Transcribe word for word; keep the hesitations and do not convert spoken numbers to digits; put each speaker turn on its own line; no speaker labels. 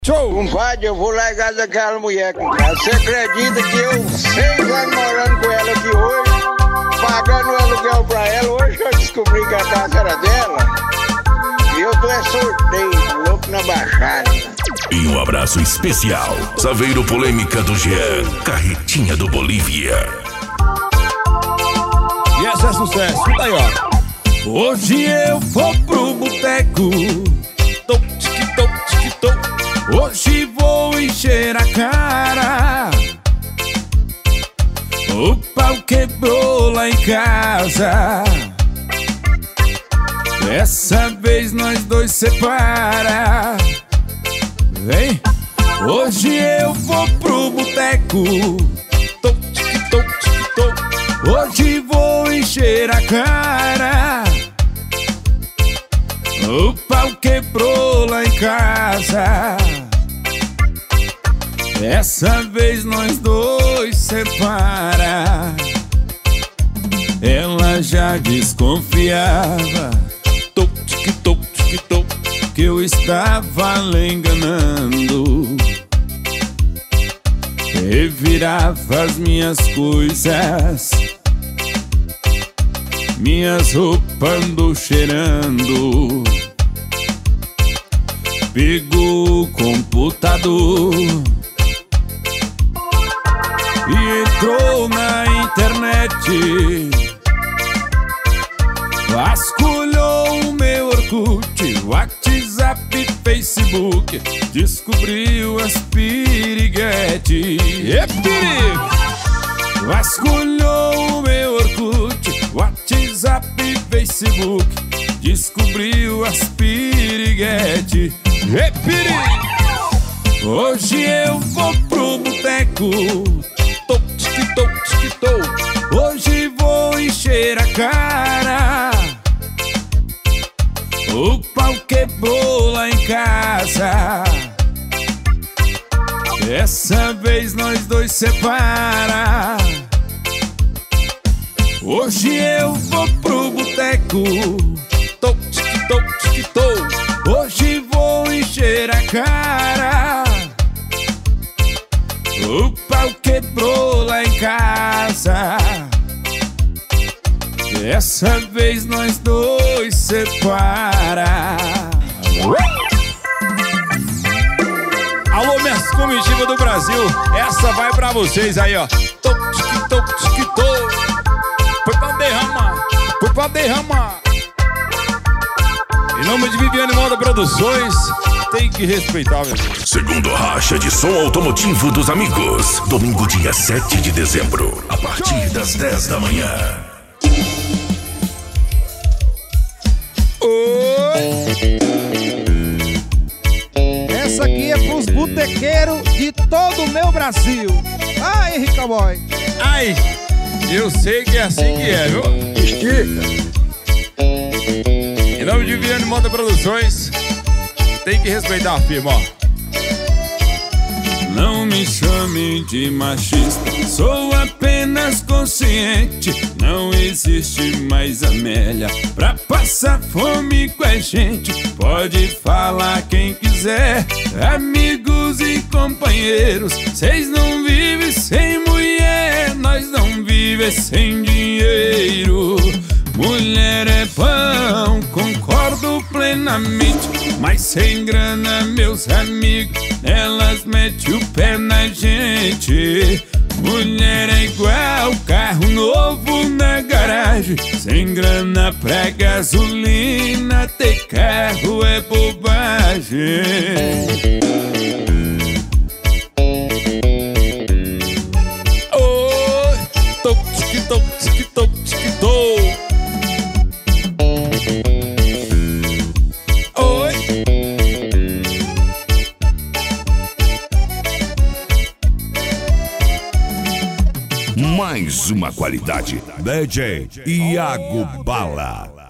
Show!
Compadre, eu vou largar daquela mulher, compadre. Você acredita que eu, seis anos morando com ela aqui hoje, pagando o aluguel pra ela, hoje eu descobri que a casa era dela. E eu tô é sorteio, louco na baixada.
E um abraço especial, Saveiro Polêmica do Jean, Carretinha do Bolívia.
E esse é sucesso, escuta aí, ó. Hoje eu vou pro boteco, tô, tic, tô, tic, tô. Hoje vou encher a cara. O pau quebrou lá em casa. Dessa vez nós dois separa. Vem, hoje eu vou pro boteco, tô, tic, tô, tic, tô. Hoje vou encher a cara. O pau quebrou lá em casa. Dessa vez nós dois separa. Ela já desconfiava, tô, tic, tô, tic, tô, que eu estava lhe enganando. Revirava as minhas coisas, minhas roupas andou cheirando. Pegou o computador e entrou na internet. Vasculhou o meu Orkut, WhatsApp, Facebook, descobriu as piriguete. É perigo! Vasculhou o meu Orkut, WhatsApp, Facebook, descobriu as piriguete. É perigo! Hoje eu vou pro boteco, tô, tic, tô, tic, tô. Hoje vou encher a cara. O pau quebrou lá em casa. Dessa vez nós dois separa. Hoje eu vou pro boteco, tô, tic, tô, tic, tô. Hoje vou encher a cara. O pau quebrou lá em casa. Dessa vez nós dois separa. Alô, minhas comitivas do Brasil, essa vai pra vocês aí, ó. Tô, tic, tô, tic, tô. Foi pra derramar, foi pra derramar. Em nome de Viviane Moda Produções, tem que respeitar, meu filho.
Segundo racha de som automotivo dos amigos, domingo dia sete de dezembro, a partir das dez da manhã.
Oi. Essa aqui é pros botequeiros de todo o meu Brasil. Ai, Henrique Boy.
Ai, eu sei que é assim que é, viu?
Estica.
Em nome de Viviane Moda Produções, tem que respeitar a firma, ó. Não me chame de machista, sou apenas consciente. Não existe mais Amélia pra passar fome com a gente. Pode falar quem quiser, amigos e companheiros. Cês não vivem sem mulher, nós não vivemos sem dinheiro. Mulher é pão, concordo plenamente, mas sem grana, meus amigos, elas metem o pé na gente. Mulher é igual carro novo na garagem, sem grana pra gasolina, ter carro é bobagem. Oi, tô, tic, tô, tic, tô, tic, tô.
Mais uma qualidade. D J Iago Bala.